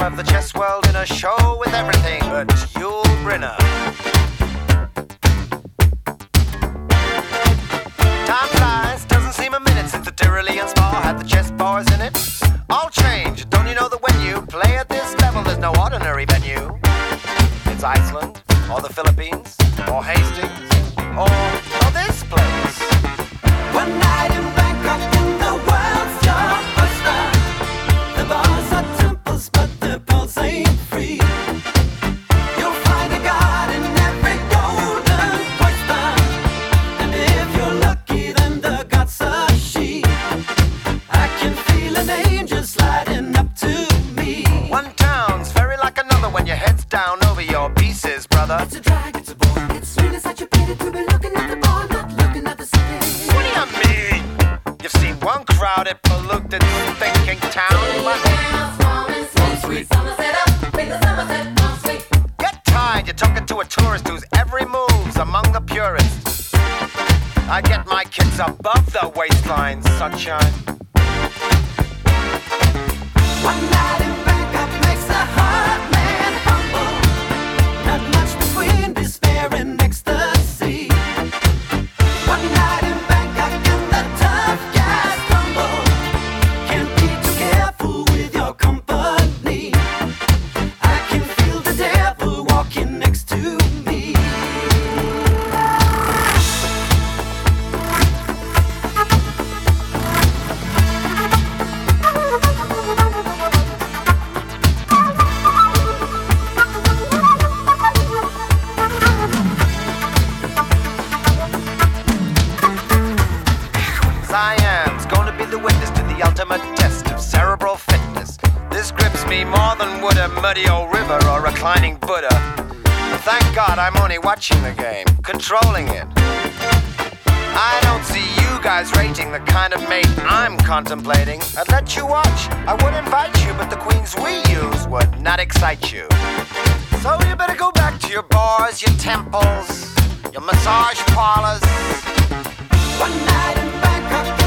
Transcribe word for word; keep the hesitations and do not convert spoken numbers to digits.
of the chess world in a show with everything but Yul Brynner. Time flies, doesn't seem a minute since the Tyrolean Spa had the chess bars in it. All change, don't you know that when you play at this level, there's no ordinary venue? It's Iceland, or the Philippines, or Hastings, or, or this place. One night in Bangkok in the world's your oyster. The bars are temples, but the pulse ain't free. You'll find a god in every golden oyster. And if you're lucky, then the god's a she. I can feel an angel sliding up to me. One town's very like another when your head's down over your pieces, brother. It's a drag, it's a bore. It's really such a pity to be looking at the bar, not looking at the city. What do you mean? You've seen one crowded, polluted, thinking town, but get tired, you're talking to a tourist whose every move's among the purists. I get my kids above the waistline, sunshine. One night in Bangkok makes a hard man humble. Not much between despair and ecstasy. One night in Bangkok and the tough guys crumble. Can't be too careful with your company. I can feel the devil walking next to me. Siam's gonna be the witness to the ultimate test of cerebral fitness. This grips me more than would a muddy old river or reclining Buddha. But thank God I'm only watching the game, controlling it. I don't see you guys rating the kind of mate I'm contemplating. I'd let you watch, I would invite you, but the queens we use would not excite you. So you better go back to your bars, your temples, your massage parlors. One night in Bangkok.